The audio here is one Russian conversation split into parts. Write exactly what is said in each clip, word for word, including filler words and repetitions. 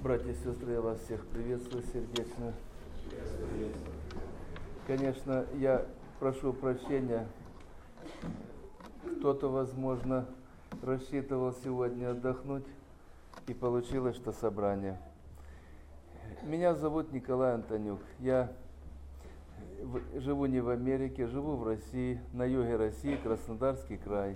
Братья и сестры, я вас всех приветствую сердечно. Конечно, я прошу прощения. Кто-то, возможно, рассчитывал сегодня отдохнуть, и получилось, что собрание. Меня зовут Николай Антонюк. Я живу не в Америке, живу в России, на юге России, Краснодарский край.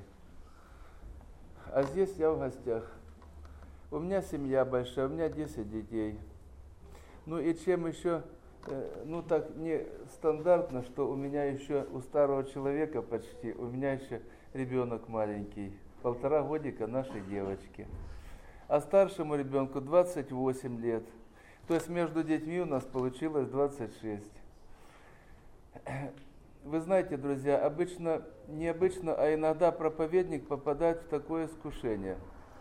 А здесь я в гостях. У меня семья большая, у меня десять детей. Ну и чем еще, ну так не стандартно, что у меня еще, у старого человека почти, у меня еще ребенок маленький, полтора годика нашей девочки. А старшему ребенку двадцать восемь лет. То есть между детьми у нас получилось двадцать шесть. Вы знаете, друзья, обычно, не обычно, а иногда проповедник попадает в такое искушение.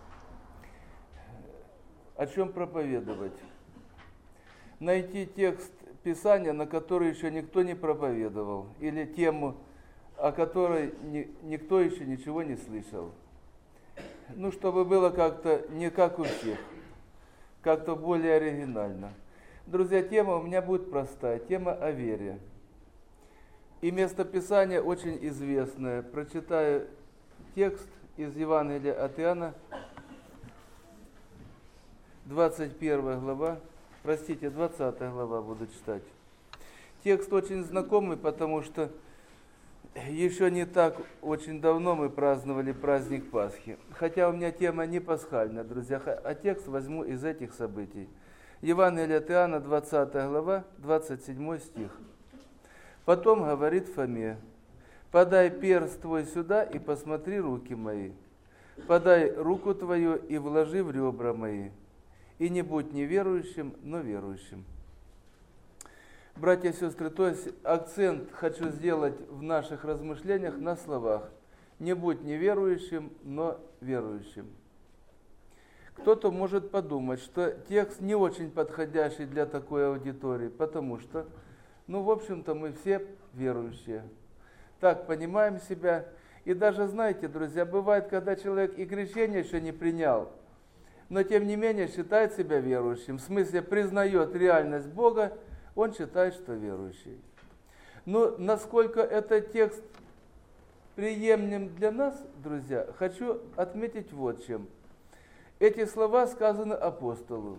О чем проповедовать? Найти текст Писания, на который еще никто не проповедовал, или тему, о которой ни, никто еще ничего не слышал. Ну, чтобы было как-то не как у всех, как-то более оригинально. Друзья, тема у меня будет простая, тема о вере. И местописание очень известное. Прочитаю текст из Евангелия от Иоанна, двадцать первая глава, простите, двадцатая глава буду читать. Текст очень знакомый, потому что еще не так очень давно мы праздновали праздник Пасхи. Хотя у меня тема не пасхальная, друзья, а текст возьму из этих событий. Евангелие от Иоанна, двадцатая глава, двадцать седьмой стих. Потом говорит Фоме: «Подай перст твой сюда и посмотри руки мои. Подай руку твою и вложи в ребра мои. И не будь неверующим, но верующим». Братья и сестры, то есть акцент хочу сделать в наших размышлениях на словах: «Не будь неверующим, но верующим». Кто-то может подумать, что текст не очень подходящий для такой аудитории, потому что, ну, в общем-то, мы все верующие. Так понимаем себя. И даже, знаете, друзья, бывает, когда человек и крещение еще не принял, но тем не менее считает себя верующим, в смысле признает реальность Бога, он считает, что верующий. Но насколько этот текст приемлем для нас, друзья, хочу отметить вот чем. Эти слова сказаны апостолу,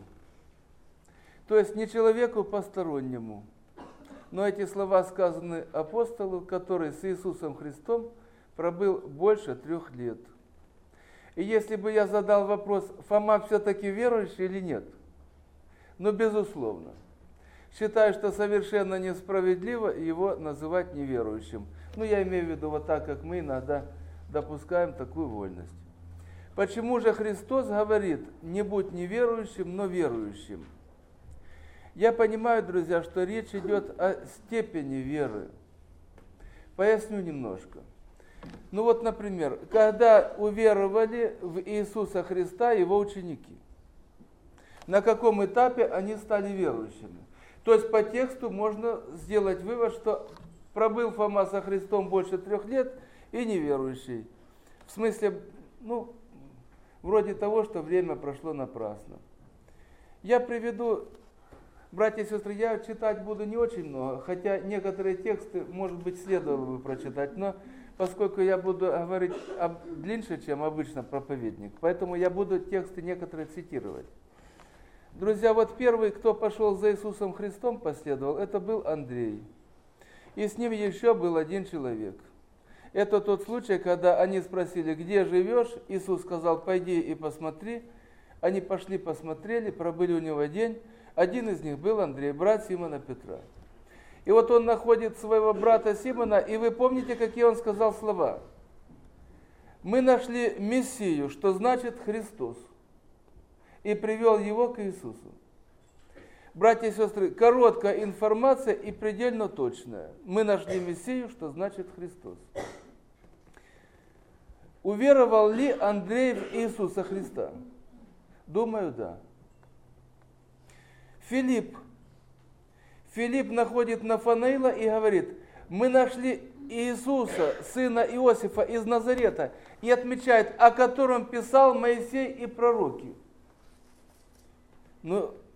то есть не человеку постороннему, но эти слова сказаны апостолу, который с Иисусом Христом пробыл больше трех лет. И если бы я задал вопрос: Фома все-таки верующий или нет? Ну, безусловно. Считаю, что совершенно несправедливо его называть неверующим. Ну, я имею в виду вот так, как мы иногда допускаем такую вольность. Почему же Христос говорит: не будь неверующим, но верующим? Я понимаю, друзья, что речь идет о степени веры. Поясню немножко. Ну вот, например, когда уверовали в Иисуса Христа Его ученики, на каком этапе они стали верующими? То есть по тексту можно сделать вывод, что пробыл Фома со Христом больше трех лет и неверующий. В смысле, ну, вроде того, что время прошло напрасно. Я приведу, братья и сестры, я читать буду не очень много, хотя некоторые тексты, может быть, следовало бы прочитать, но поскольку я буду говорить об, длиннее, чем обычно проповедник, поэтому я буду тексты некоторые цитировать. Друзья, вот первый, кто пошел за Иисусом Христом, последовал, это был Андрей. И с ним еще был один человек. Это тот случай, когда они спросили: где живешь? Иисус сказал: пойди и посмотри. Они пошли, посмотрели, пробыли у него день. Один из них был Андрей, брат Симона Петра. И вот он находит своего брата Симона, и вы помните, какие он сказал слова? «Мы нашли Мессию», что значит Христос, и привел его к Иисусу. Братья и сестры, короткая информация и предельно точная. Мы нашли Мессию, что значит Христос. Уверовал ли Андрей в Иисуса Христа? Думаю, да. Филипп. Филипп находит Нафанаила и говорит: мы нашли Иисуса, сына Иосифа из Назарета, и отмечает, о котором писал Моисей и пророки. Ну,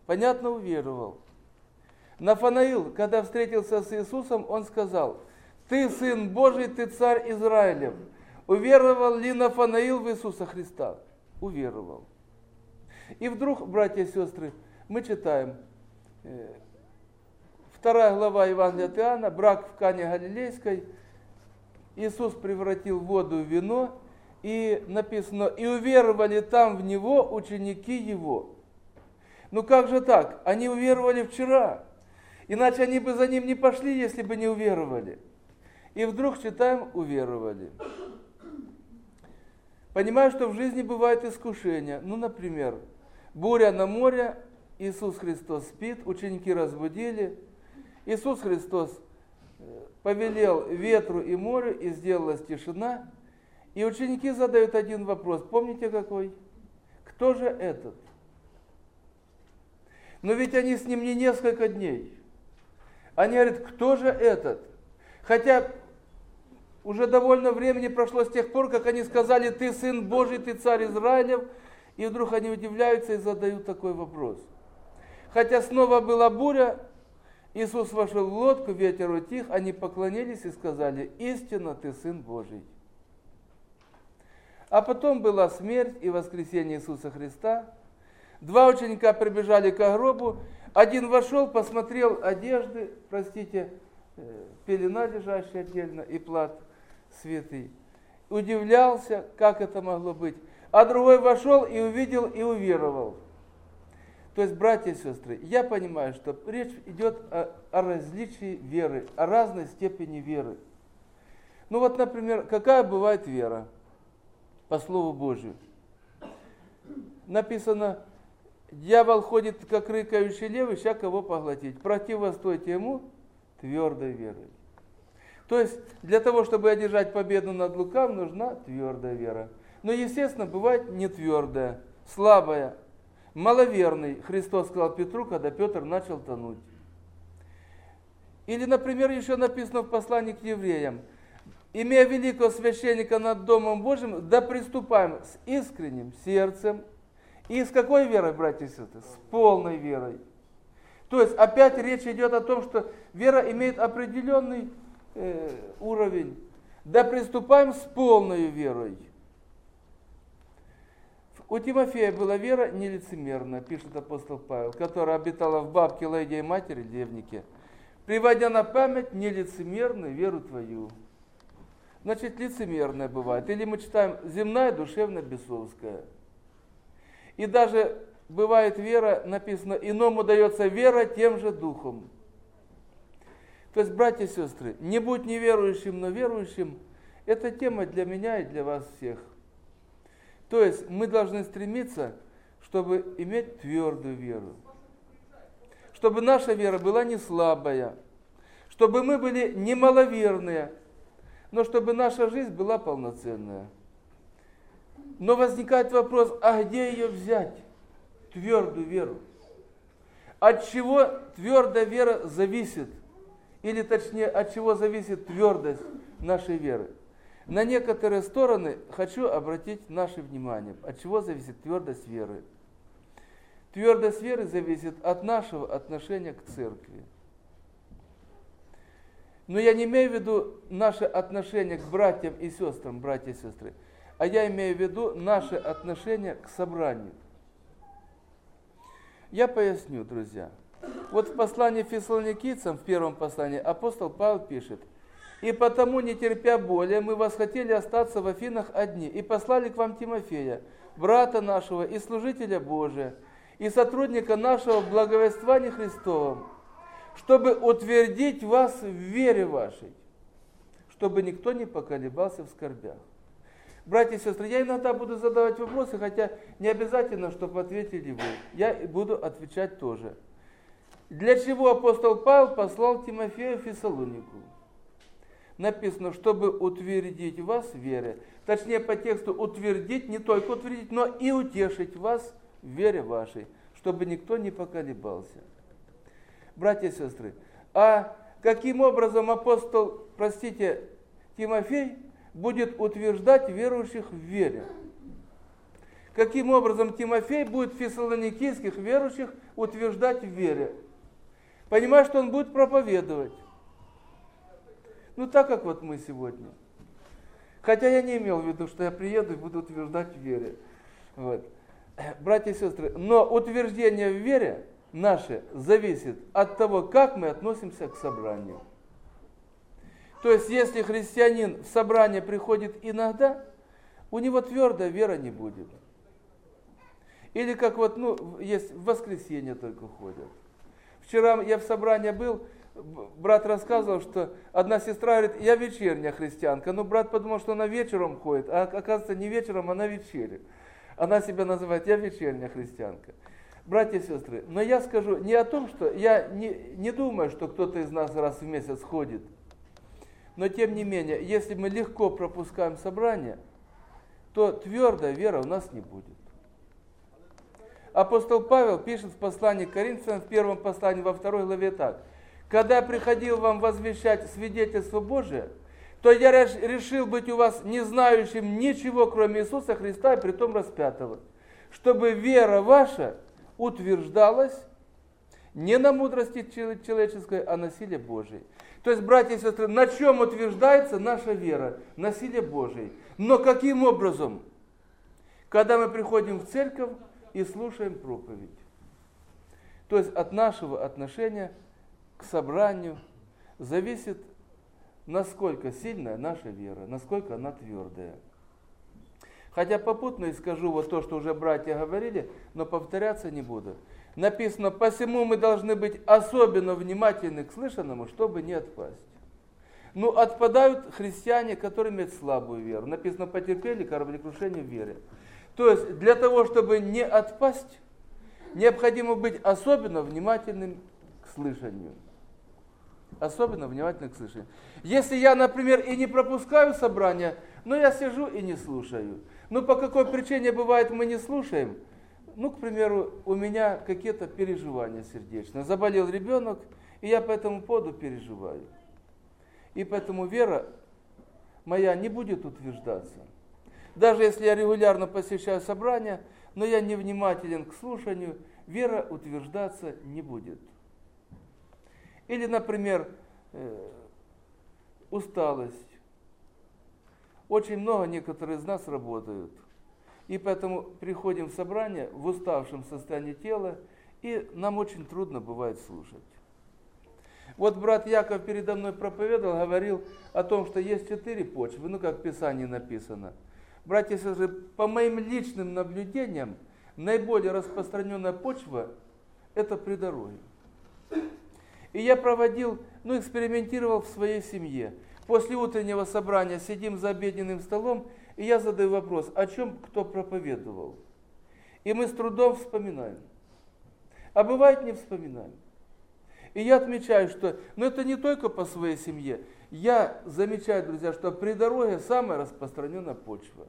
Понятно, уверовал. Нафанаил, когда встретился с Иисусом, он сказал: «Ты Сын Божий, ты Царь Израилев». Уверовал ли Нафанаил в Иисуса Христа? Уверовал. И вдруг, братья и сестры, мы читаем, вторая глава Евангелия от Иоанна, брак в Кане Галилейской, Иисус превратил воду в вино, и написано: «И уверовали там в Него ученики Его». Ну как же так? Они уверовали вчера. Иначе они бы за Ним не пошли, если бы не уверовали. И вдруг читаем: уверовали. Понимаю, что в жизни бывают искушения. Ну, например, буря на море, Иисус Христос спит, ученики разбудили. Иисус Христос повелел ветру и морю, и сделалась тишина. И ученики задают один вопрос. Помните какой? Кто же этот? Но ведь они с ним не несколько дней. Они говорят: кто же этот? Хотя уже довольно времени прошло с тех пор, как они сказали: ты Сын Божий, ты Царь Израилев. И вдруг они удивляются и задают такой вопрос. Хотя снова была буря, Иисус вошел в лодку, ветер утих, они поклонились и сказали: истинно ты Сын Божий. А потом была смерть и воскресение Иисуса Христа. Два ученика прибежали к гробу. Один вошел, посмотрел одежды, простите, пелена лежащая отдельно и плат святый. Удивлялся, как это могло быть. А другой вошел и увидел, и уверовал. То есть, братья и сестры, я понимаю, что речь идет о, о различии веры, о разной степени веры. Ну вот, например, какая бывает вера по Слову Божию? Написано: дьявол ходит, как рыкающий лев, ища кого поглотить. Противостойте ему твердой верой. То есть, для того, чтобы одержать победу над лукавым, нужна твердая вера. Но, естественно, бывает не твердая, слабая, маловерный. Христос сказал Петру, когда Петр начал тонуть. Или, например, еще написано в послании к евреям: имея великого священника над Домом Божьим, да приступаем с искренним сердцем. И с какой верой, братья и сестры? С полной верой. То есть опять речь идет о том, что вера имеет определенный э, уровень. Да приступаем с полной верой. У Тимофея была вера нелицемерная, пишет апостол Павел, которая обитала в бабке Лаидии матери, девнике, приводя на память нелицемерную веру твою. Значит, лицемерная бывает. Или мы читаем: земная, душевная, бесовская. И даже бывает вера, написано: иному дается вера тем же духом. То есть, братья и сестры, не будь неверующим, но верующим, это тема для меня и для вас всех. То есть, мы должны стремиться, чтобы иметь твердую веру. Чтобы наша вера была не слабая. Чтобы мы были не маловерные, но чтобы наша жизнь была полноценная. Но возникает вопрос: а где ее взять? Твердую веру. От чего твердая вера зависит? Или точнее, от чего зависит твердость нашей веры? На некоторые стороны хочу обратить наше внимание. От чего зависит твердость веры? Твердость веры зависит от нашего отношения к церкви. Но я не имею в виду наше отношение к братьям и сестрам, братья и сестры, а я имею в виду наше отношение к собранию. Я поясню, друзья. Вот в послании Фессалоникийцам, в первом послании, апостол Павел пишет: «И потому, не терпя более, мы восхотели остаться в Афинах одни, и послали к вам Тимофея, брата нашего и служителя Божия, и сотрудника нашего в благовествовании Христовом, чтобы утвердить вас в вере вашей, чтобы никто не поколебался в скорбях». Братья и сестры, я иногда буду задавать вопросы, хотя не обязательно, чтобы ответили вы. Я буду отвечать тоже. Для чего апостол Павел послал Тимофея в Фессалонику? Написано: чтобы утвердить вас в вере. Точнее, по тексту утвердить, не только утвердить, но и утешить вас в вере вашей, чтобы никто не поколебался. Братья и сестры, а каким образом апостол, простите, Тимофей будет утверждать верующих в вере? каким образом Тимофей будет фессалоникийских верующих утверждать в вере. Понимаешь, что он будет проповедовать. Ну так, как вот мы сегодня. Хотя я не имел в виду, что я приеду и буду утверждать в вере. Вот. Братья и сестры, но утверждение в вере наше зависит от того, как мы относимся к собранию. То есть, если христианин в собрание приходит иногда, у него твердая вера не будет. Или как вот, ну, есть в воскресенье только ходят. Вчера я в собрании был, брат рассказывал, что одна сестра говорит, я вечерняя христианка. Ну, брат подумал, что она вечером ходит, а оказывается не вечером, а на вечере. Она себя называет, я вечерняя христианка. Братья и сестры, но я скажу не о том, что я не, не думаю, что кто-то из нас раз в месяц ходит. Но тем не менее, если мы легко пропускаем собрание, то твердая вера у нас не будет. Апостол Павел пишет в послании к Коринфянам, в первом послании, во второй главе так. «Когда я приходил вам возвещать свидетельство Божие, то я решил быть у вас не знающим ничего, кроме Иисуса Христа и притом распятого, чтобы вера ваша утверждалась не на мудрости человеческой, а на силе Божией». То есть, братья и сестры, на чем утверждается наша вера? На силе Божией. Но каким образом? Когда мы приходим в церковь и слушаем проповедь. То есть от нашего отношения к собранию зависит, насколько сильная наша вера, насколько она твердая. Хотя попутно и скажу вот то, что уже братья говорили, но повторяться не буду. Написано, посему мы должны быть особенно внимательны к слышанному, чтобы не отпасть. Ну, отпадают христиане, которые имеют слабую веру. Написано, потерпели кораблекрушение в вере. То есть, для того, чтобы не отпасть, необходимо быть особенно внимательным к слышанию. Особенно внимательным к слышанию. Если я, например, и не пропускаю собрания, но я сижу и не слушаю. Ну, по какой причине бывает мы не слушаем? Ну, к примеру, у меня какие-то переживания сердечные. Заболел ребенок, и я по этому поводу переживаю. И поэтому вера моя не будет утверждаться. Даже если я регулярно посещаю собрания, но я невнимателен к слушанию, вера утверждаться не будет. Или, например, усталость. Очень много некоторые из нас работают. И поэтому приходим в собрание в уставшем состоянии тела, и нам очень трудно бывает слушать. Вот брат Яков передо мной проповедовал, говорил о том, что есть четыре почвы, ну как в Писании написано. Братья и сестры, по моим личным наблюдениям, наиболее распространенная почва – это придорожье. И я проводил, ну экспериментировал в своей семье. После утреннего собрания сидим за обеденным столом, и я задаю вопрос, о чем кто проповедовал. И мы с трудом вспоминаем. А бывает не вспоминаем. И я отмечаю, что, ну это не только по своей семье. Я замечаю, друзья, что при дороге самая распространенная почва.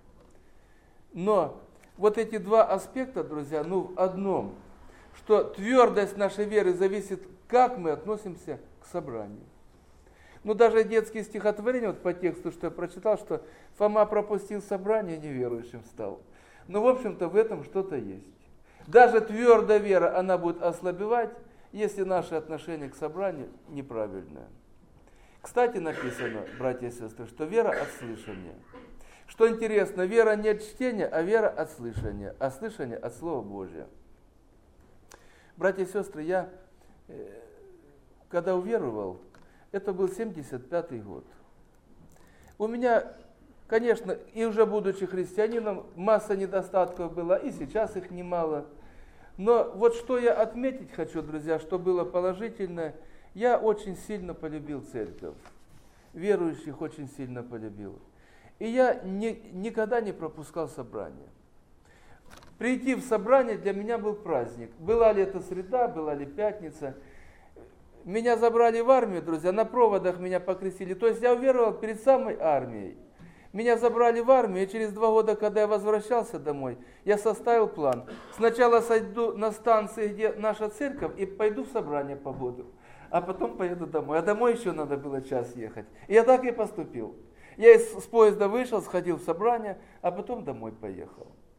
Но вот эти два аспекта, друзья, ну в одном, что твердость нашей веры зависит, как мы относимся к собранию. Ну, даже детские стихотворения, вот по тексту, что я прочитал, что Фома пропустил собрание, неверующим стал. Ну, в общем-то, в этом что-то есть. Даже твердая вера, она будет ослабевать, если наше отношение к собранию неправильное. Кстати, написано, братья и сестры, что вера от слышания. Что интересно, вера не от чтения, а вера от слышания, а слышание от Слова Божия. Братья и сестры, я, когда уверовал, это был семьдесят пятый год. У меня, конечно, и уже будучи христианином, масса недостатков была, и сейчас их немало. Но вот что я отметить хочу, друзья, что было положительное, я очень сильно полюбил церковь. Верующих очень сильно полюбил. И я не, никогда не пропускал собрания. Прийти в собрание для меня был праздник. Была ли это среда, была ли пятница. Меня забрали в армию, друзья, на проводах меня покрестили. То есть я уверовал перед самой армией. Меня забрали в армию, и через два года, когда я возвращался домой, я составил план. Сначала сойду на станции, где наша церковь, и пойду в собрание побуду. А потом поеду домой. А домой еще надо было час ехать. И я так и поступил. Я из, с поезда вышел, сходил в собрание, а потом домой поехал.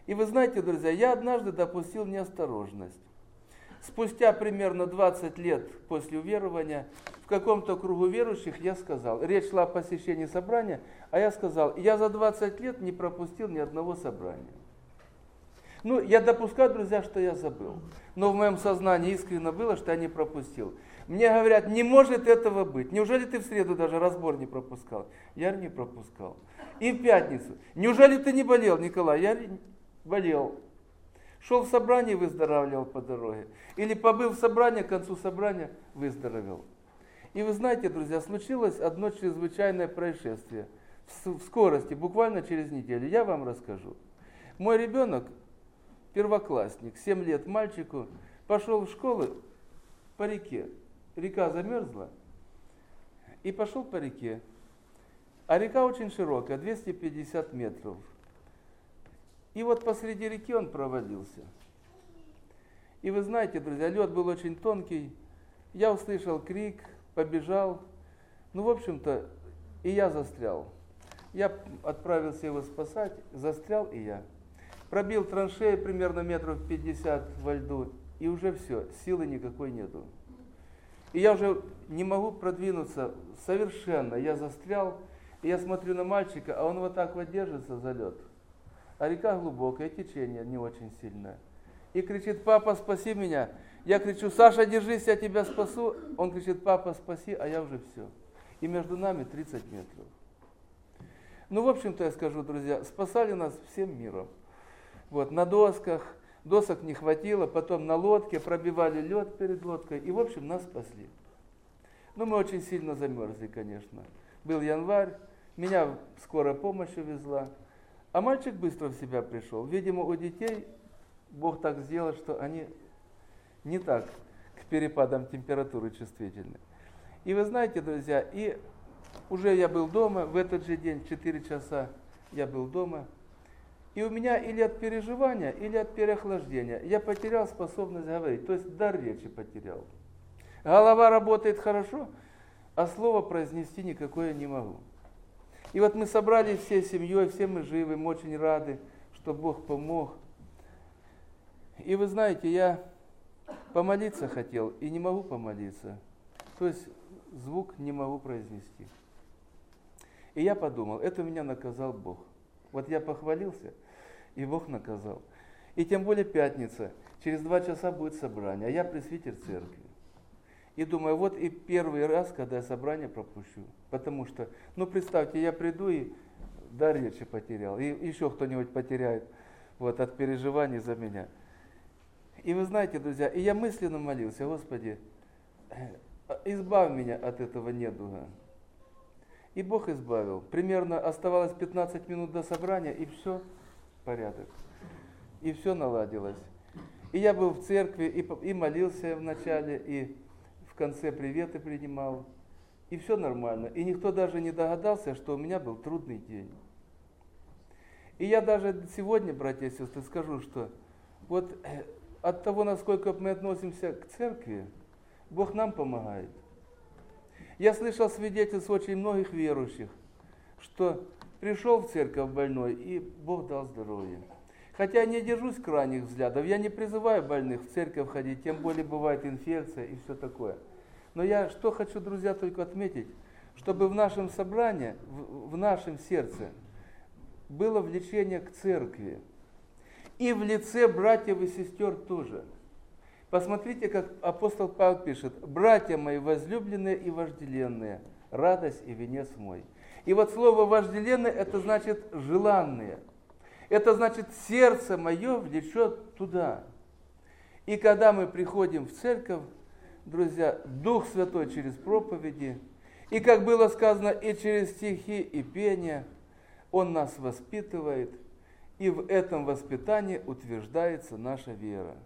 И вы знаете, друзья, я однажды допустил неосторожность. Спустя примерно двадцать лет после уверования в каком-то кругу верующих я сказал, речь шла о посещении собрания, а я сказал, я за двадцать лет не пропустил ни одного собрания. Ну, я допускаю, друзья, что я забыл. Но в моем сознании искренне было, что я не пропустил. Мне говорят, не может этого быть. Неужели ты в среду даже разбор не пропускал? Я не пропускал. И в пятницу. Неужели ты не болел, Николай? Я болел. Шел в собрание, выздоравливал по дороге. Или побыл в собрании, к концу собрания выздоровел. И вы знаете, друзья, случилось одно чрезвычайное происшествие. В скорости, буквально через неделю. Я вам расскажу. Мой ребенок, первоклассник, семь лет мальчику, пошел в школу по реке. Река замерзла. И пошел по реке. А река очень широкая, двести пятьдесят метров. И вот посреди реки он провалился. И вы знаете, друзья, лед был очень тонкий. Я услышал крик, побежал. Ну, в общем-то, и я застрял. Я отправился его спасать, застрял и я. Пробил траншею примерно метров пятьдесят во льду, и уже все, силы никакой нету. И я уже не могу продвинуться совершенно. Я застрял, и я смотрю на мальчика, а он вот так вот держится за лед. А река глубокая, течение не очень сильное. И кричит, папа, спаси меня. Я кричу, Саша, держись, я тебя спасу. Он кричит, папа, спаси, а я уже все. И между нами тридцать метров. Ну, в общем-то, я скажу, друзья, спасали нас всем миром. Вот, на досках, досок не хватило, потом на лодке, пробивали лед перед лодкой, и, в общем, нас спасли. Ну, мы очень сильно замерзли, конечно. Был январь, меня скорая помощь увезла. А мальчик быстро в себя пришел. Видимо, у детей Бог так сделал, что они не так к перепадам температуры чувствительны. И вы знаете, друзья, и уже я был дома, в этот же день, в четыре часа я был дома. И у меня или от переживания, или от переохлаждения я потерял способность говорить, то есть дар речи потерял. Голова работает хорошо, а слово произнести никакое не могу. И вот мы собрались всей семьей, все мы живы, мы очень рады, что Бог помог. И вы знаете, я помолиться хотел и не могу помолиться. То есть звук не могу произнести. И я подумал, это меня наказал Бог. Вот я похвалился, и Бог наказал. И тем более пятница, через два часа будет собрание, а я пресвитер церкви. И думаю, вот и первый раз, когда я собрание пропущу. Потому что, ну представьте, я приду и дар речи потерял. И еще кто-нибудь потеряет вот, от переживаний за меня. И вы знаете, друзья, и я мысленно молился, Господи, избавь меня от этого недуга. И Бог избавил. Примерно оставалось пятнадцать минут до собрания, и все, порядок. И все наладилось. И я был в церкви, и, и молился вначале, и в конце приветы принимал. И все нормально. И никто даже не догадался, что у меня был трудный день. И я даже сегодня, братья и сестры, скажу, что вот от того, насколько мы относимся к церкви, Бог нам помогает. Я слышал свидетельства очень многих верующих, что пришел в церковь больной, и Бог дал здоровье. Хотя я не держусь крайних взглядов, я не призываю больных в церковь ходить, тем более бывает инфекция и все такое. Но я что хочу, друзья, только отметить, чтобы в нашем собрании, в, в нашем сердце было влечение к церкви. И в лице братьев и сестер тоже. Посмотрите, как апостол Павел пишет: «Братья мои возлюбленные и вожделенные, радость и венец мой». И вот слово «вожделенные» это значит «желанные». Это значит, сердце мое влечет туда. И когда мы приходим в церковь, друзья, Дух Святой через проповеди, и, как было сказано, и через стихи и пение, Он нас воспитывает, и в этом воспитании утверждается наша вера.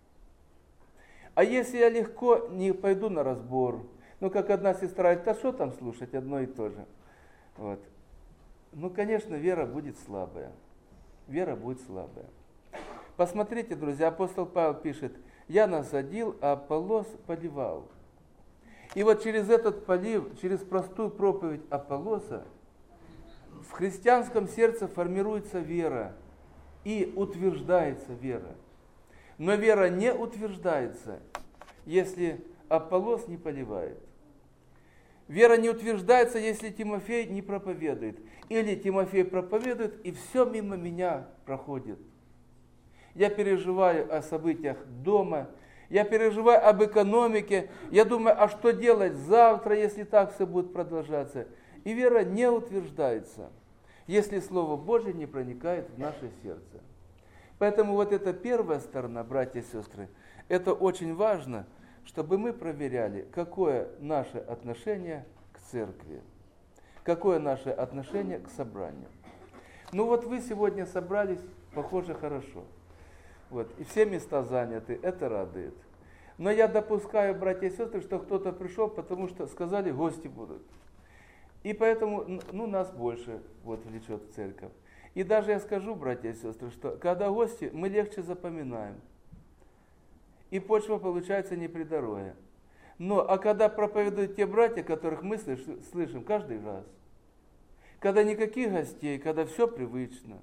А если я легко не пойду на разбор, ну, как одна сестра говорит, а что там слушать, одно и то же. Вот. Ну, конечно, вера будет слабая. Вера будет слабая. Посмотрите, друзья, апостол Павел пишет: «Я насадил, а Аполлос поливал». И вот через этот полив, через простую проповедь Аполлоса в христианском сердце формируется вера. и утверждается вера. Но вера не утверждается, если Аполлос не поливает. Вера не утверждается, если Тимофей не проповедует. Или Тимофей проповедует, и все мимо меня проходит. Я переживаю о событиях дома, я переживаю об экономике, я думаю, а что делать завтра, если так все будет продолжаться. И вера не утверждается, если Слово Божье не проникает в наше сердце. Поэтому вот эта первая сторона, братья и сестры, это очень важно, чтобы мы проверяли, какое наше отношение к церкви, какое наше отношение к собранию. Ну вот вы сегодня собрались, похоже, хорошо. Вот, и все места заняты, это радует. Но я допускаю, братья и сестры, что кто-то пришел, потому что сказали, гости будут. И поэтому ну, нас больше вот, влечет в церковь. И даже я скажу, братья и сестры, что когда гости, мы легче запоминаем. И почва получается не при дороге. Но, а когда проповедуют те братья, которых мы слышим, слышим каждый раз, когда никаких гостей, когда все привычно.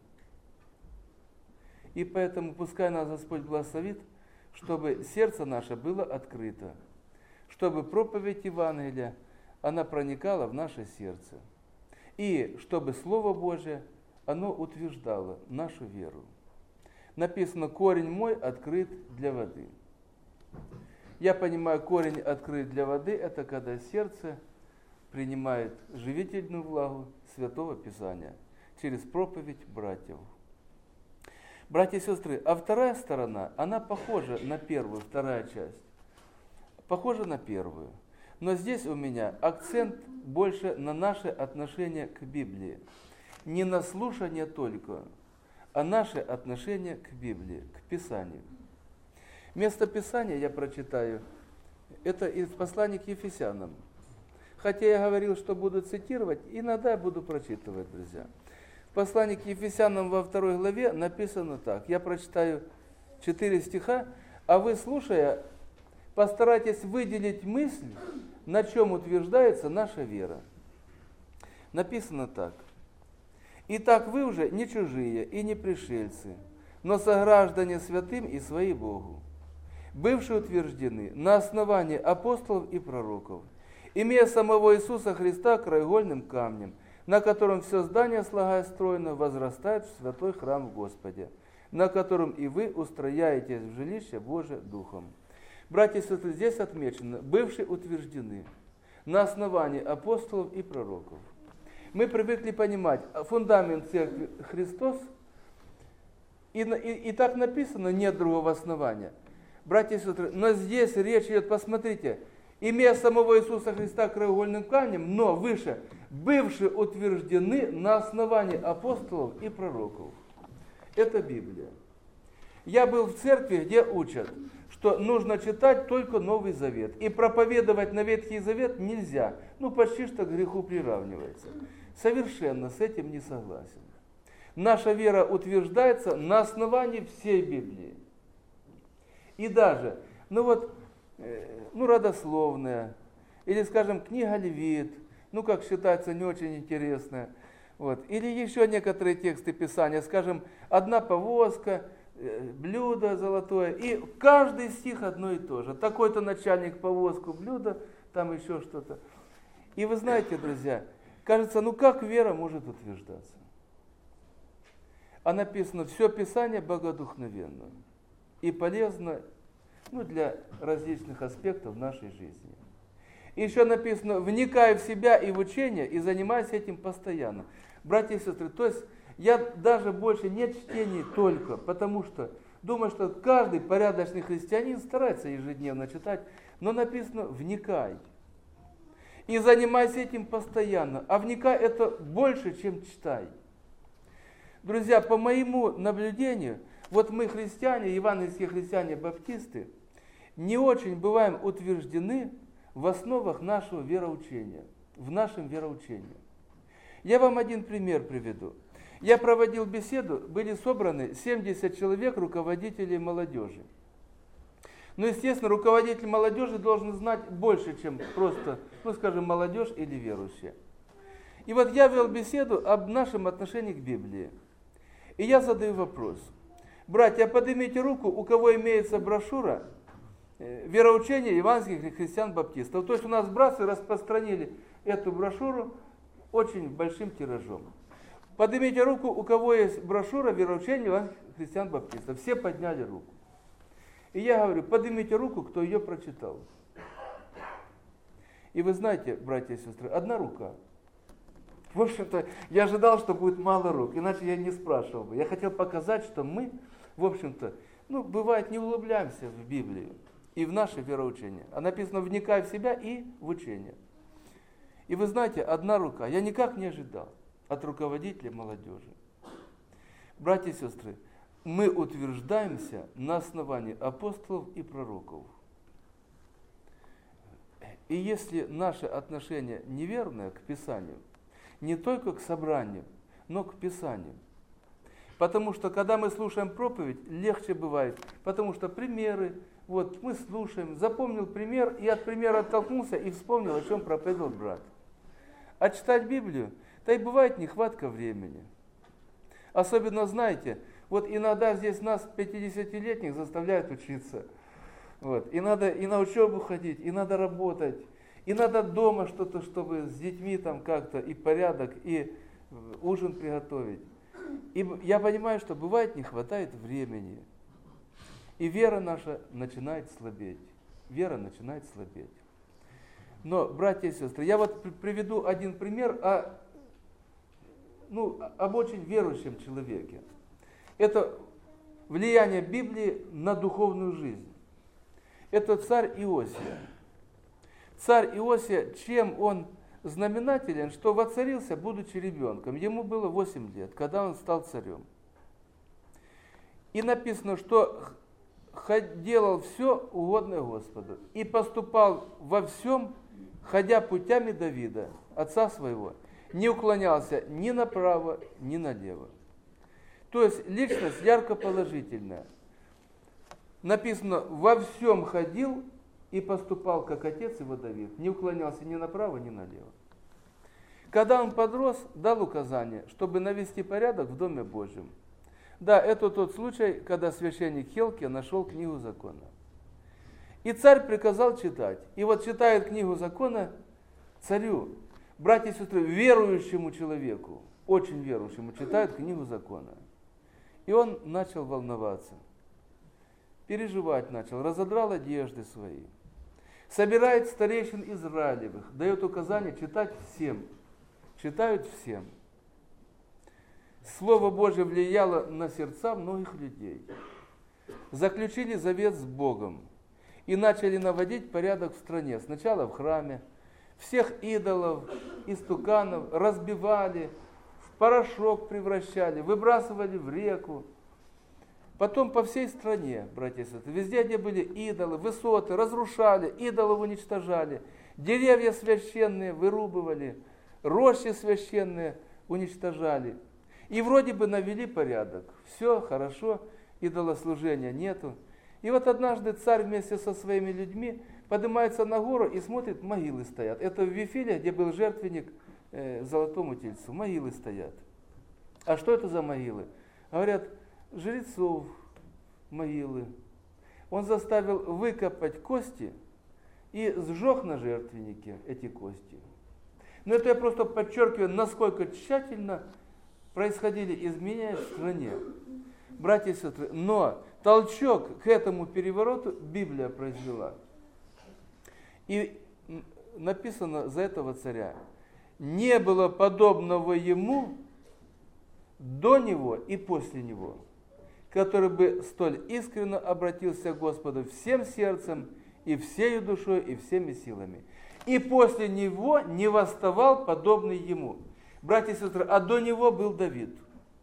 И поэтому пускай нас Господь благословит, чтобы сердце наше было открыто, чтобы проповедь Евангелия, она проникала в наше сердце. И чтобы Слово Божие, оно утверждало нашу веру. Написано, корень мой открыт для воды. Я понимаю, корень открыт для воды, это когда сердце принимает живительную влагу Святого Писания через проповедь братьев. Братья и сестры, а вторая сторона, она похожа на первую, вторая часть. Похожа на первую. Но здесь у меня акцент больше на наше отношение к Библии. Не на слушание только, а наше отношение к Библии, к Писанию. Место Писания я прочитаю, это из послания к Ефесянам. Хотя я говорил, что буду цитировать, иногда я буду прочитывать, друзья. В послании к Ефесянам во второй главе написано так. Я прочитаю четыре стиха, а вы, слушая, постарайтесь выделить мысль, на чем утверждается наша вера. Написано так. «Итак, вы уже не чужие и не пришельцы, но сограждане святым и свои Богу, бывшие утверждены на основании апостолов и пророков, имея самого Иисуса Христа краеугольным камнем, на котором все здание, слагая стройно, возрастает в святой храм в Господе, на котором и вы устрояетесь в жилище Божие Духом». Братья и сестры, здесь отмечено, бывшие утверждены на основании апостолов и пророков. Мы привыкли понимать, фундамент церкви Христос, и, и, и так написано, нет другого основания. Братья и сестры, но здесь речь идет, посмотрите, имея самого Иисуса Христа краеугольным камнем, но выше, бывшие утверждены на основании апостолов и пророков. Это Библия. Я был в церкви, где учат, что нужно читать только Новый Завет. И проповедовать на Ветхий Завет нельзя. Ну, почти что к греху приравнивается. Совершенно с этим не согласен. Наша вера утверждается на основании всей Библии. И даже, ну вот, ну, родословная, или, скажем, книга Левит, ну, как считается, не очень интересная. Вот. Или еще некоторые тексты Писания, скажем, одна повозка, блюдо золотое, и каждый стих одно и то же. Такой-то начальник повозку, блюдо, там еще что-то. И вы знаете, друзья, кажется, ну как вера может утверждаться? А написано, все Писание богодухновенно и полезно, ну, для различных аспектов нашей жизни. И еще написано, вникай в себя и в учение, и занимайся этим постоянно. Братья и сестры, то есть я даже больше не чтений только, потому что думаю, что каждый порядочный христианин старается ежедневно читать, но написано «вникай». И занимайся этим постоянно. А вникай это больше, чем читай. Друзья, по моему наблюдению, вот мы христиане, евангельские христиане-баптисты, не очень бываем утверждены в основах нашего вероучения, в нашем вероучении. Я вам один пример приведу. Я проводил беседу, были собраны семьдесят человек, руководителей молодежи. Но, естественно, руководитель молодежи должен знать больше, чем просто, ну, скажем, молодежь или верующие. И вот я вел беседу об нашем отношении к Библии. И я задаю вопрос. Братья, поднимите руку, у кого имеется брошюра «Вероучение евангельских христиан-баптистов». То есть у нас братцы распространили эту брошюру очень большим тиражом. Поднимите руку, у кого есть брошюра «Вероучение евангельских христиан-баптистов». Все подняли руку. И я говорю, поднимите руку, кто ее прочитал. И вы знаете, братья и сестры, одна рука. В общем-то, я ожидал, что будет мало рук, иначе я не спрашивал бы. Я хотел показать, что мы, в общем-то, ну, бывает, не углубляемся в Библию и в наше вероучение. А написано, вникай в себя и в учение. И вы знаете, одна рука. Я никак не ожидал от руководителя молодежи. Братья и сестры, мы утверждаемся на основании апостолов и пророков. И если наше отношение неверное к Писанию, не только к собранию, но к Писанию. Потому что, когда мы слушаем проповедь, легче бывает. Потому что примеры, вот мы слушаем, запомнил пример, и от примера оттолкнулся и вспомнил, о чем проповедовал брат. А читать Библию, да и бывает нехватка времени. Особенно, знаете, вот иногда здесь нас, пятидесятилетних, заставляют учиться. Вот. И надо и на учебу ходить, и надо работать, и надо дома что-то, чтобы с детьми там как-то и порядок, и ужин приготовить. И я понимаю, что бывает не хватает времени. И вера наша начинает слабеть. Вера начинает слабеть. Но, братья и сестры, я вот приведу один пример о, ну, об очень верующем человеке. Это влияние Библии на духовную жизнь. Это царь Иосия. Царь Иосия, чем он знаменателен, что воцарился, будучи ребенком. Ему было восемь лет, когда он стал царем. И написано, что делал все угодное Господу. И поступал во всем, ходя путями Давида, отца своего. Не уклонялся ни направо, ни налево. То есть личность ярко положительная. Написано, во всем ходил и поступал, как отец его Давид. Не уклонялся ни направо, ни налево. Когда он подрос, дал указание, чтобы навести порядок в Доме Божьем. Да, это тот случай, когда священник Хилкия нашел книгу закона. И царь приказал читать. И вот читает книгу закона царю, братья и сестры, верующему человеку, очень верующему, читает книгу закона. И он начал волноваться. Переживать начал, разодрал одежды свои. Собирает старейшин Израилевых, дает указание читать всем. Читают всем. Слово Божие влияло на сердца многих людей. Заключили завет с Богом и начали наводить порядок в стране. Сначала в храме. Всех идолов, истуканов разбивали, в порошок превращали, выбрасывали в реку. Потом по всей стране, братья и сестры, везде, где были идолы, высоты, разрушали, идолов уничтожали, деревья священные вырубывали, рощи священные уничтожали. И вроде бы навели порядок. Все хорошо, идолослужения нету. И вот однажды царь вместе со своими людьми поднимается на гору и смотрит, могилы стоят. Это в Вифиле, где был жертвенник э, золотому тельцу. Могилы стоят. А что это за могилы? Говорят, жрецов могилы. Он заставил выкопать кости и сжег на жертвеннике эти кости. Но это я просто подчеркиваю, насколько тщательно происходили изменения в стране. Братья и сестры, но толчок к этому перевороту Библия произвела. И написано за этого царя, не было подобного ему до него и после него, который бы столь искренно обратился к Господу всем сердцем и всею душой и всеми силами. И после него не восставал подобный ему. Братья и сестры, а до него был Давид.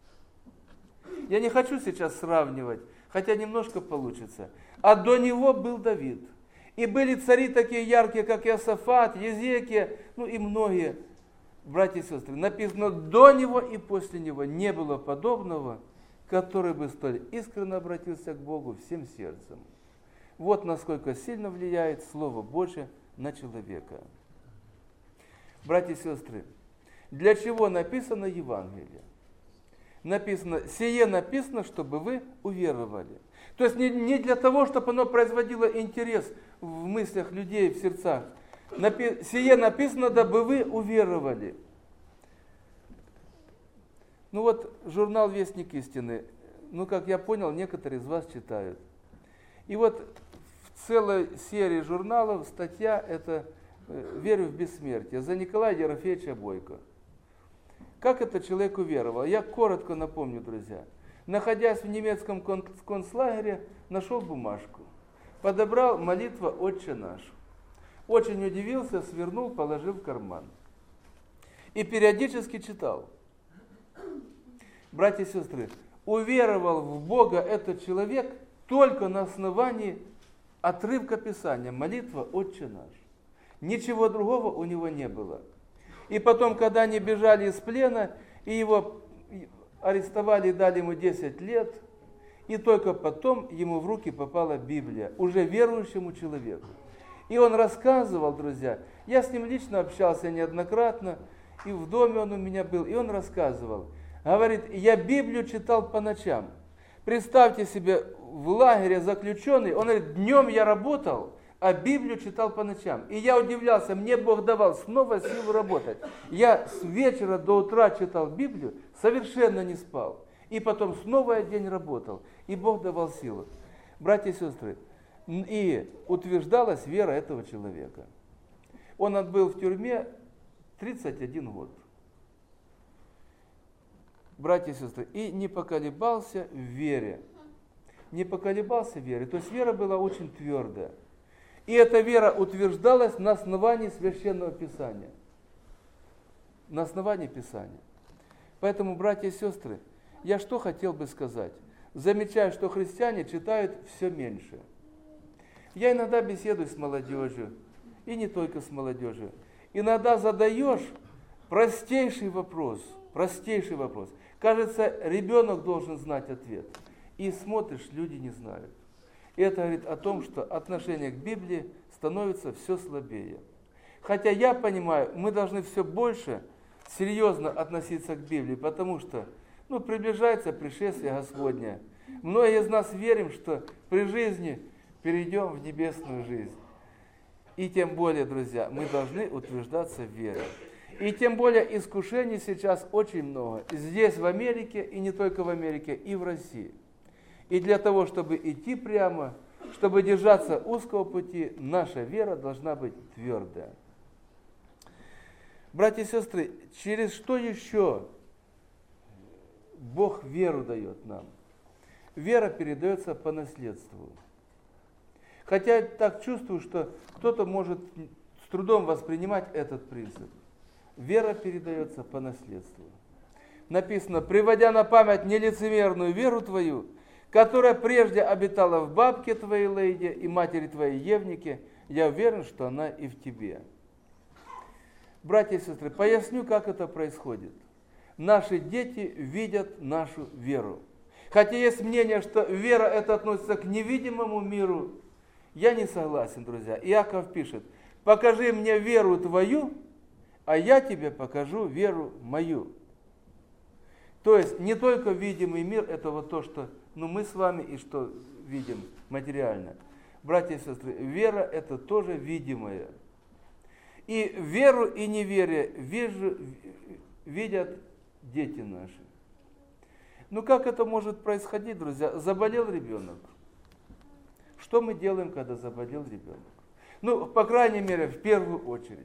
Я не хочу сейчас сравнивать, хотя немножко получится. А до него был Давид. И были цари такие яркие, как Иосафат, Езекия, ну и многие. Братья и сестры, написано, до него и после него не было подобного, который бы столь искренне обратился к Богу всем сердцем. Вот насколько сильно влияет Слово Божие на человека. Братья и сестры, для чего написано Евангелие? написано, сие написано, чтобы вы уверовали. То есть не, не для того, чтобы оно производило интерес в мыслях людей, в сердцах. Напи, сие написано, дабы вы уверовали. Ну вот, журнал «Вестник истины», ну, как я понял, некоторые из вас читают. И вот в целой серии журналов статья это «Верю в бессмертие» за Николая Ерофеевича Бойко. Как этот человек уверовал? Я коротко напомню, друзья. Находясь в немецком концлагере, нашел бумажку. Подобрал молитва «Отче наш». Очень удивился, свернул, положил в карман. И периодически читал. Братья и сестры, уверовал в Бога этот человек только на основании отрывка Писания, молитва «Отче наш». Ничего другого у него не было. И потом, когда они бежали из плена, и его арестовали и дали ему десять лет, и только потом ему в руки попала Библия, уже верующему человеку. И он рассказывал, друзья, я с ним лично общался неоднократно, и в доме он у меня был, и он рассказывал. Говорит, я Библию читал по ночам. Представьте себе, в лагере заключенный, он говорит, днем я работал, а Библию читал по ночам. И я удивлялся, мне Бог давал снова силу работать. Я с вечера до утра читал Библию, совершенно не спал. И потом снова я день работал, и Бог давал силу. Братья и сестры, и утверждалась вера этого человека. Он отбыл в тюрьме тридцать один год. Братья и сестры, и не поколебался в вере. Не поколебался в вере. То есть вера была очень твердая. И эта вера утверждалась на основании Священного Писания. На основании Писания. Поэтому, братья и сестры, я что хотел бы сказать? Замечаю, что христиане читают все меньше. Я иногда беседую с молодежью, и не только с молодежью. Иногда задаешь простейший вопрос, простейший вопрос. Кажется, ребенок должен знать ответ. И смотришь, люди не знают. И это говорит о том, что отношение к Библии становится все слабее. Хотя я понимаю, мы должны все больше серьезно относиться к Библии, потому что ну, приближается пришествие Господне. Многие из нас верим, что при жизни перейдем в небесную жизнь. И тем более, друзья, мы должны утверждаться в вере. И тем более искушений сейчас очень много. Здесь, в Америке, и не только в Америке, и в России. И для того, чтобы идти прямо, чтобы держаться узкого пути, наша вера должна быть твердая. Братья и сестры, через что еще Бог веру дает нам? Вера передается по наследству. Хотя я так чувствую, что кто-то может с трудом воспринимать этот принцип. Вера передается по наследству. Написано, приводя на память нелицемерную веру твою, которая прежде обитала в бабке твоей Лейде и матери твоей Евнике, я уверен, что она и в тебе. Братья и сестры, поясню, как это происходит. Наши дети видят нашу веру. Хотя есть мнение, что вера это относится к невидимому миру, я не согласен, друзья. Иаков пишет, покажи мне веру твою, а я тебе покажу веру мою. То есть не только видимый мир, это вот то, что ну, мы с вами и что видим материально. Братья и сестры, вера это тоже видимое. И веру и неверие вижу, видят дети наши. Ну как это может происходить, друзья? Заболел ребенок. Что мы делаем, когда заболел ребенок? Ну, по крайней мере, в первую очередь.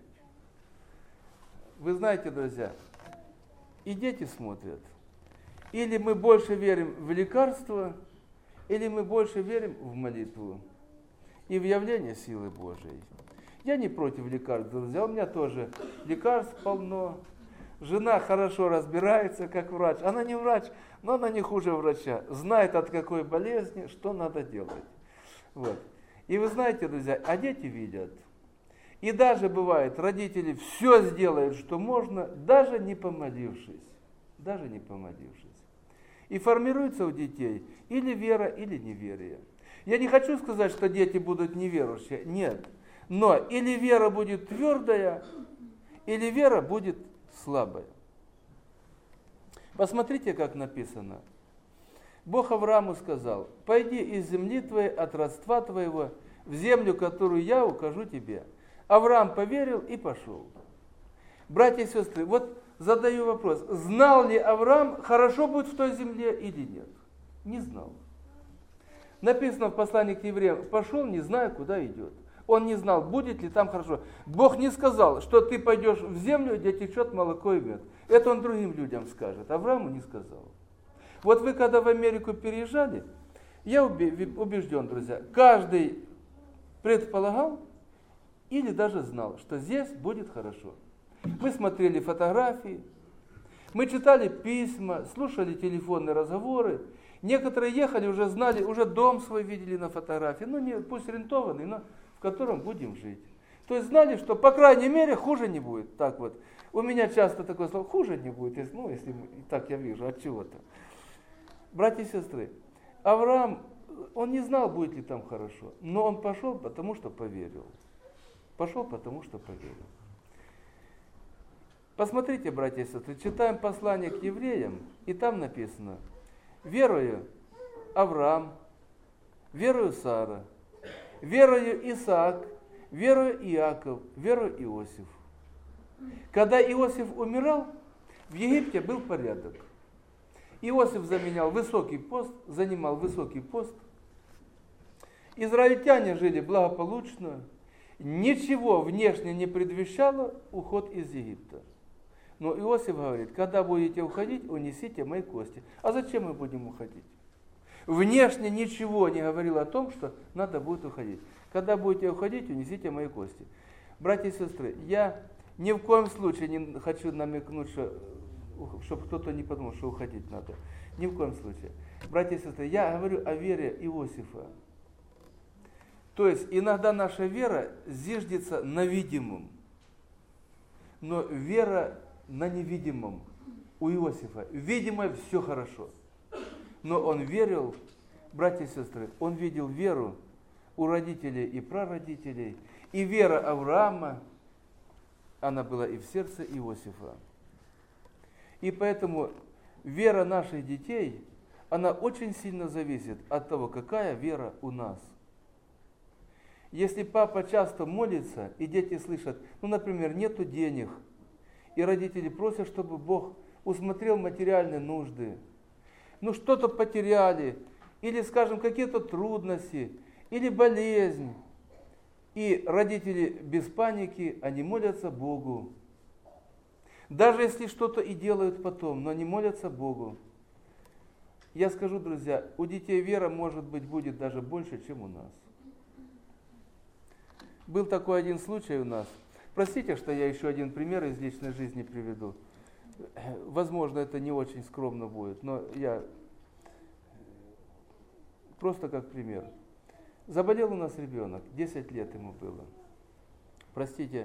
Вы знаете, друзья, и дети смотрят. Или мы больше верим в лекарства, или мы больше верим в молитву и в явление силы Божией. Я не против лекарств, друзья, у меня тоже лекарств полно. Жена хорошо разбирается, как врач. Она не врач, но она не хуже врача. Знает, от какой болезни, что надо делать. Вот. И вы знаете, друзья, а дети видят. И даже бывает, родители все сделают, что можно, даже не помолившись. Даже не помолившись. И формируется у детей или вера, или неверие. Я не хочу сказать, что дети будут неверующие. Нет. Но или вера будет твердая, или вера будет слабая. Посмотрите, как написано. Бог Аврааму сказал: «Пойди из земли твоей, от родства твоего, в землю, которую я укажу тебе». Авраам поверил и пошел. Братья и сестры, вот задаю вопрос. Знал ли Авраам, хорошо будет в той земле или нет? Не знал. Написано в послании к евреям: пошел, не зная, куда идет. Он не знал, будет ли там хорошо. Бог не сказал, что ты пойдешь в землю, где течет молоко и мед. Это он другим людям скажет. Аврааму не сказал. Вот вы, когда в Америку переезжали, я убежден, друзья, каждый предполагал или даже знал, что здесь будет хорошо. Мы смотрели фотографии, мы читали письма, слушали телефонные разговоры. Некоторые ехали, уже знали, уже дом свой видели на фотографии, ну не пусть рентованный, но в котором будем жить. То есть знали, что по крайней мере хуже не будет. Так вот, у меня часто такое слово: хуже не будет, если, ну если так я вижу от чего-то. Братья и сестры, Авраам, он не знал, будет ли там хорошо, но он пошел, потому что поверил. Пошел, потому что поверил. Посмотрите, братья и сестры, читаем послание к евреям, и там написано: верою Авраам, верою Сара, верою Исаак, верою Иаков, верою Иосиф. Когда Иосиф умирал, в Египте был порядок. Иосиф заменял высокий пост, занимал высокий пост. Израильтяне жили благополучно, ничего внешне не предвещало уход из Египта. Но Иосиф говорит: когда будете уходить, унесите мои кости. А зачем мы будем уходить? Внешне ничего не говорило о том, что надо будет уходить. Когда будете уходить, унесите мои кости. Братья и сестры, я ни в коем случае не хочу намекнуть, что, чтобы кто-то не подумал, что уходить надо. Ни в коем случае. Братья и сестры, я говорю о вере Иосифа. То есть иногда наша вера зиждется на видимом. Но вера на невидимом у Иосифа. Видимое все хорошо. Но он верил, братья и сестры, он видел веру у родителей и прародителей. И вера Авраама, она была и в сердце Иосифа. И поэтому вера наших детей, она очень сильно зависит от того, какая вера у нас. Если папа часто молится, и дети слышат, ну, например, нету денег, и родители просят, чтобы Бог усмотрел материальные нужды, ну, что-то потеряли, или, скажем, какие-то трудности, или болезнь, и родители без паники, они молятся Богу. Даже если что-то и делают потом, но они молятся Богу. Я скажу, друзья, у детей вера, может быть, будет даже больше, чем у нас. Был такой один случай у нас. Простите, что я еще один пример из личной жизни приведу. Возможно, это не очень скромно будет, но я просто как пример. Заболел у нас ребенок, десять лет ему было. Простите,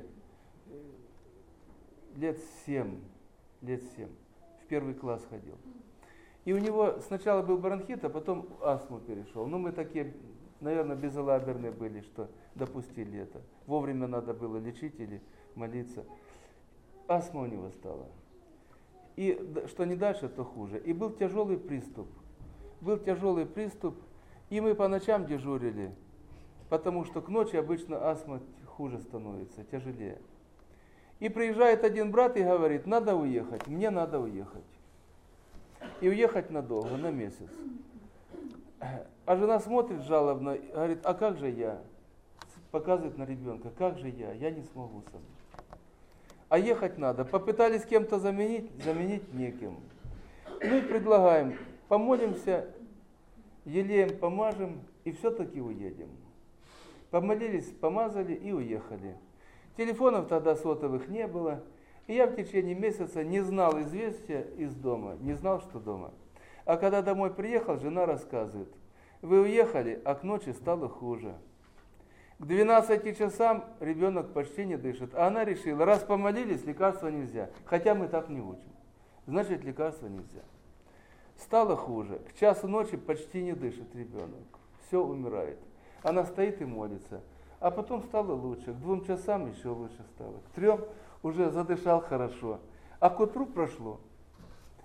лет семь, лет семь. В первый класс ходил. И у него сначала был бронхит, а потом астму перешел. Ну, мы такие, наверное, безалаберные были, что допустили это. Вовремя надо было лечить или молиться. Астма у него стала. И что не дальше, то хуже. И был тяжелый приступ. Был тяжелый приступ, и мы по ночам дежурили, потому что к ночи обычно астма хуже становится, тяжелее. И приезжает один брат и говорит: надо уехать, мне надо уехать. И уехать надолго, на месяц. А жена смотрит жалобно и говорит: а как же я? Показывает на ребенка: как же я? Я не смогу сам. А ехать надо. Попытались кем-то заменить, заменить неким. Ну и предлагаем: помолимся, елеем помажем и все-таки уедем. Помолились, помазали и уехали. Телефонов тогда сотовых не было. И я в течение месяца не знал известия из дома, не знал, что дома. А когда домой приехал, жена рассказывает: вы уехали, а к ночи стало хуже. К двенадцати часам ребенок почти не дышит. А она решила: раз помолились, лекарства нельзя. Хотя мы так не учим. Значит, лекарства нельзя. Стало хуже. К часу ночи почти не дышит ребенок. Все, умирает. Она стоит и молится. А потом стало лучше. К двум часам еще лучше стало. К трем уже задышал хорошо. А к утру прошло.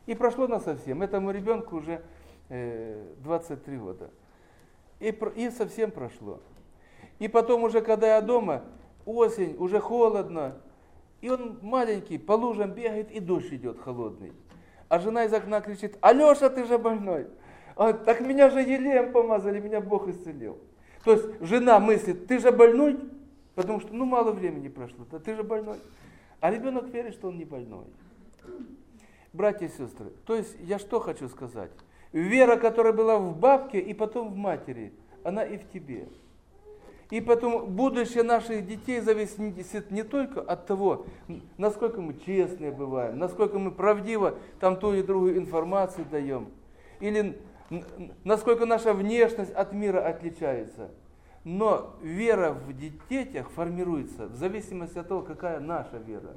И прошло на совсем. Этому ребенку уже двадцать три года. И, и совсем прошло. И потом уже, когда я дома, осень, уже холодно, и он маленький, по лужам бегает, и дождь идет холодный. А жена из окна кричит: Алеша, ты же больной. А, так меня же елеем помазали, меня Бог исцелил. То есть жена мыслит: ты же больной, потому что ну мало времени прошло, да, ты же больной. А ребенок верит, что он не больной. Братья и сестры, то есть я что хочу сказать? Вера, которая была в бабке и потом в матери, она и в тебе. И потом будущее наших детей зависит не только от того, насколько мы честные бываем, насколько мы правдиво там ту и другую информацию даем, или насколько наша внешность от мира отличается. Но вера в детях формируется в зависимости от того, какая наша вера.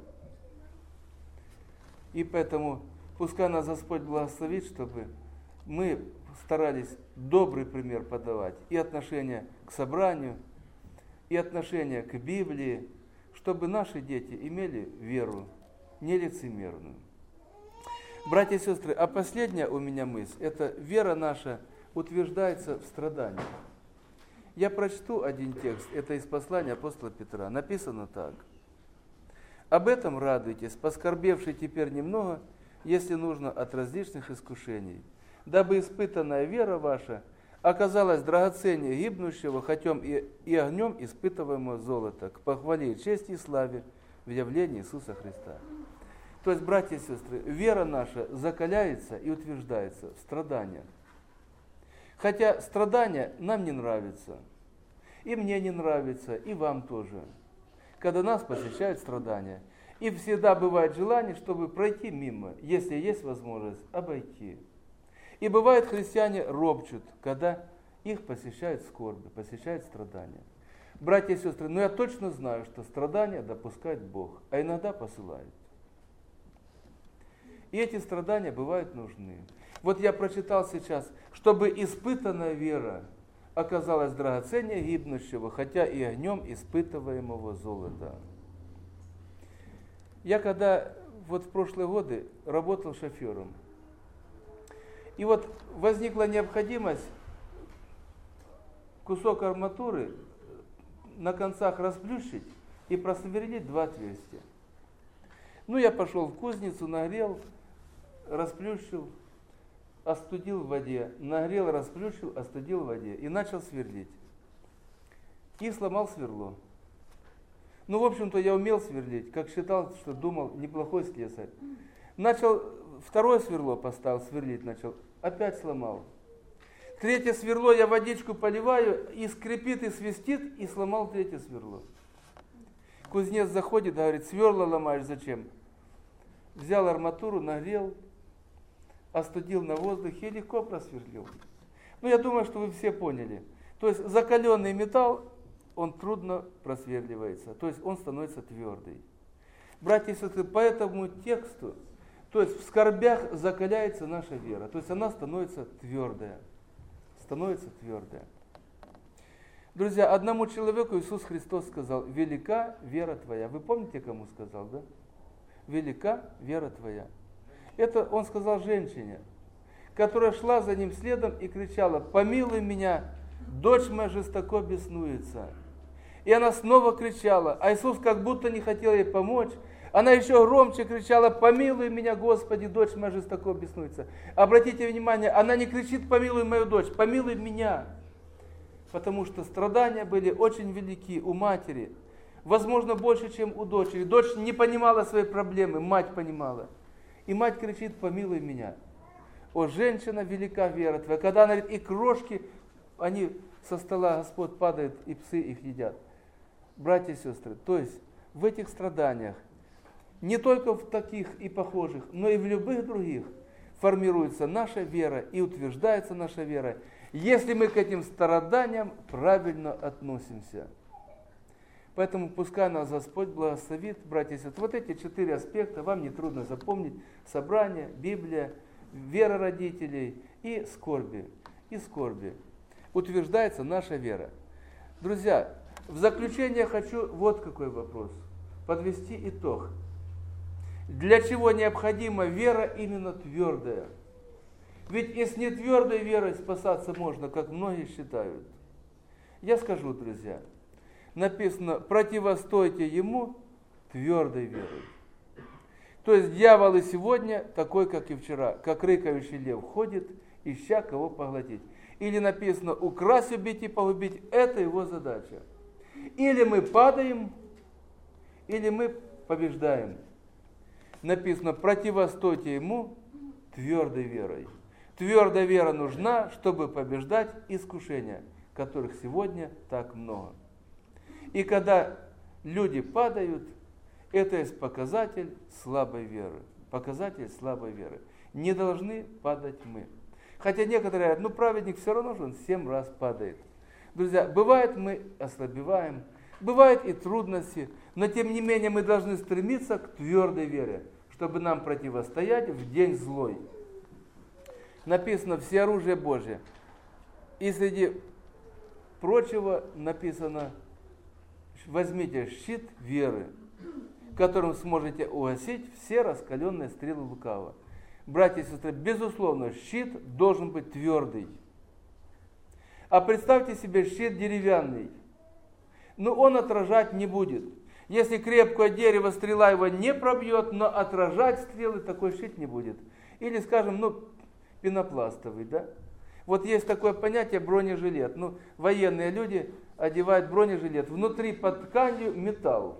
И поэтому пускай нас Господь благословит, чтобы мы старались добрый пример подавать и отношение к собранию, и отношение к Библии, чтобы наши дети имели веру нелицемерную. Братья и сестры, а последняя у меня мысль, это вера наша утверждается в страданиях. Я прочту один текст, это из послания апостола Петра. Написано так. «Об этом радуйтесь, поскорбевшие теперь немного, если нужно, от различных искушений, дабы испытанная вера ваша оказалась драгоценнее гибнущего, хотем и, и огнем испытываемого золота, к похвале и чести и славе в явлении Иисуса Христа». То есть, братья и сестры, вера наша закаляется и утверждается в страданиях. Хотя страдания нам не нравятся, и мне не нравится, и вам тоже, когда нас посещают страдания. И всегда бывает желание, чтобы пройти мимо, если есть возможность обойти. И бывает, христиане ропчут, когда их посещают скорби, посещают страдания. Братья и сестры, но я точно знаю, что страдания допускает Бог, а иногда посылает. И эти страдания бывают нужны. Вот я прочитал сейчас, чтобы испытанная вера оказалась драгоценнее гибнущего, хотя и огнем испытываемого золота. Я когда вот в прошлые годы работал шофером, и вот возникла необходимость кусок арматуры на концах расплющить и просверлить два отверстия. Ну, я пошел в кузницу, нагрел, расплющил, остудил в воде, нагрел, расплющил, остудил в воде и начал сверлить. И сломал сверло. Ну, в общем-то, я умел сверлить, как считал, что думал, неплохой слесарь. Начал, второе сверло поставил, сверлить начал, опять сломал. Третье сверло я водичку поливаю, и скрипит, и свистит, и сломал третье сверло. Кузнец заходит, говорит: сверла ломаешь зачем? Взял арматуру, нагрел, остудил на воздухе и легко просверлил. Ну, я думаю, что вы все поняли. То есть закаленный металл, он трудно просверливается, то есть он становится твердый. Братья и сестры, по этому тексту, то есть в скорбях закаляется наша вера, то есть она становится твердая, становится твердая. Друзья, одному человеку Иисус Христос сказал: велика вера твоя. Вы помните, кому сказал, да? Велика вера твоя. Это он сказал женщине, которая шла за ним следом и кричала: помилуй меня, дочь моя жестоко беснуется. И она снова кричала, а Иисус как будто не хотел ей помочь. Она еще громче кричала: помилуй меня, Господи, дочь моя жестоко беснуется. Обратите внимание, она не кричит: помилуй мою дочь, помилуй меня. Потому что страдания были очень велики у матери. Возможно, больше, чем у дочери. Дочь не понимала своей проблемы, мать понимала. И мать кричит: помилуй меня. О, женщина, велика вера твоя. Когда она говорит, и крошки, они со стола Господь падают, и псы их едят. Братья и сестры, то есть в этих страданиях, не только в таких и похожих, но и в любых других, формируется наша вера и утверждается наша вера, если мы к этим страданиям правильно относимся. Поэтому пускай нас Господь благословит, братья и сестры. Вот эти четыре аспекта вам нетрудно запомнить: собрание, Библия, вера родителей и скорби. И скорби. Утверждается наша вера. Друзья, в заключение хочу вот какой вопрос. Подвести итог. Для чего необходима вера именно твердая? Ведь и с нетвердой верой спасаться можно, как многие считают. Я скажу, друзья, написано, противостойте ему твердой верой. То есть дьявол и сегодня такой, как и вчера, как рыкающий лев ходит, ища кого поглотить. Или написано, украсть, убить и погубить, это его задача. Или мы падаем, или мы побеждаем. Написано, противостойте ему твердой верой. Твердая вера нужна, чтобы побеждать искушения, которых сегодня так много. И когда люди падают, это есть показатель слабой веры. Показатель слабой веры. Не должны падать мы. Хотя некоторые говорят, ну праведник все равно же он семь раз падает. Друзья, бывает мы ослабеваем, бывают и трудности, но тем не менее мы должны стремиться к твердой вере, чтобы нам противостоять в день злой. Написано все оружие Божие. И среди прочего написано, возьмите щит веры, которым сможете угасить все раскаленные стрелы лукавого. Братья и сестры, безусловно, щит должен быть твердый. А представьте себе щит деревянный. Но он отражать не будет. Если крепкое дерево, стрела его не пробьет, но отражать стрелы такой щит не будет. Или, скажем, ну, пенопластовый, да? Вот есть такое понятие бронежилет. Ну, военные люди одевают бронежилет. Внутри под тканью металл.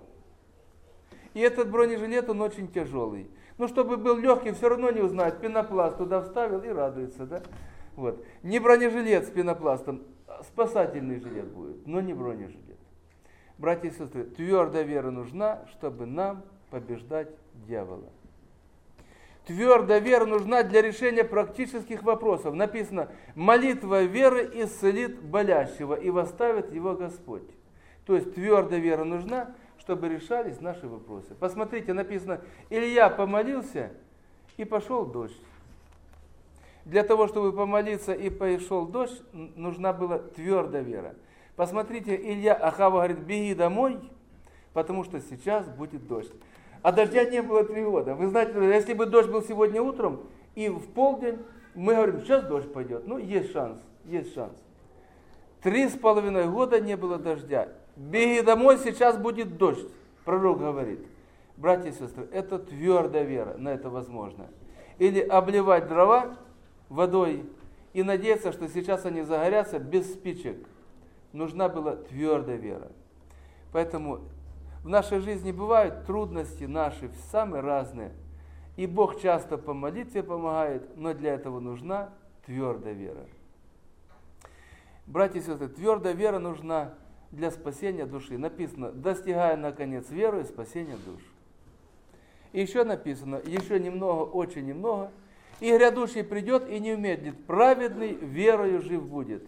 И этот бронежилет, он очень тяжелый. Ну, чтобы был легкий, все равно не узнает. Пенопласт туда вставил и радуется, да? Вот. Не бронежилет с пенопластом, а спасательный жилет будет, но не бронежилет. Братья и сестры, твердая вера нужна, чтобы нам побеждать дьявола. Твердая вера нужна для решения практических вопросов. Написано, молитва веры исцелит болящего и восставит его Господь. То есть твердая вера нужна, чтобы решались наши вопросы. Посмотрите, написано, Илья помолился и пошел дождь. Для того, чтобы помолиться и пошел дождь, нужна была твердая вера. Посмотрите, Илья Ахаву говорит, беги домой, потому что сейчас будет дождь. А дождя не было три года. Вы знаете, если бы дождь был сегодня утром и в полдень, мы говорим, сейчас дождь пойдет. Ну, есть шанс, есть шанс. Три с половиной года не было дождя. Беги домой, сейчас будет дождь. Пророк говорит. Братья и сестры, это твердая вера, на это возможно. Или обливать дрова водой и надеяться, что сейчас они загорятся без спичек. Нужна была твердая вера. Поэтому в нашей жизни бывают трудности наши, самые разные. И Бог часто по молитве помогает, но для этого нужна твердая вера. Братья и сестры, твердая вера нужна для спасения души. Написано, достигая наконец веру и спасения душ. И еще написано, еще немного, очень немного, и грядущий придет и не умедлит, праведный верою жив будет.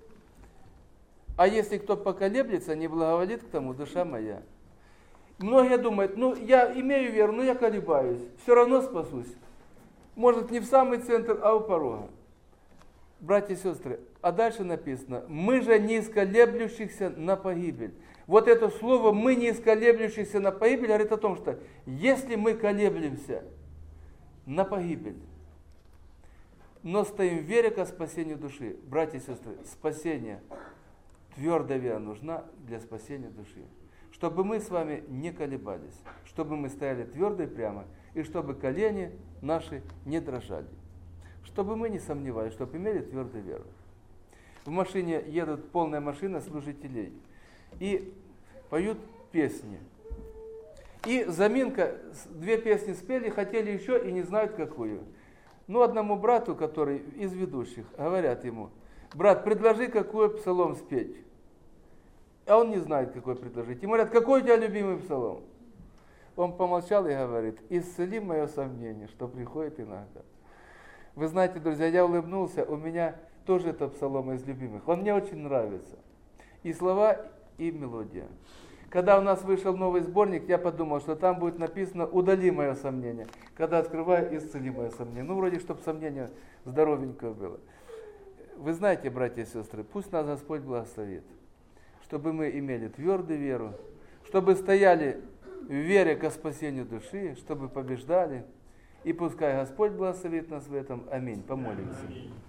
А если кто поколеблется, не благоволит к тому душа моя. Многие думают, ну я имею веру, но я колебаюсь, все равно спасусь. Может не в самый центр, а у порога. Братья и сестры, а дальше написано, мы же не исколеблющихся на погибель. Вот это слово «мы не исколеблющихся на погибель» говорит о том, что если мы колеблемся на погибель, но стоим в вере ко спасению души, братья и сестры, спасение, твердая вера нужна для спасения души. Чтобы мы с вами не колебались, чтобы мы стояли твердо и прямо, и чтобы колени наши не дрожали. Чтобы мы не сомневались, чтобы имели твердую веру. В машине едут полная машина служителей и поют песни. И заминка, две песни спели, хотели еще и не знают какую. Ну, одному брату, который из ведущих, говорят ему, брат, предложи, какой псалом спеть. А он не знает, какой предложить. Ему говорят, какой у тебя любимый псалом? Он помолчал и говорит, исцели мое сомнение, что приходит иногда. Вы знаете, друзья, я улыбнулся, у меня тоже это псалом из любимых. Он мне очень нравится. И слова, и мелодия. Когда у нас вышел новый сборник, я подумал, что там будет написано «Удали мое сомнение». Когда открываю, исцели мое сомнение. Ну, вроде, чтобы сомнение здоровенькое было. Вы знаете, братья и сестры, пусть нас Господь благословит, чтобы мы имели твердую веру, чтобы стояли в вере ко спасению души, чтобы побеждали. И пускай Господь благословит нас в этом. Аминь. Помолимся.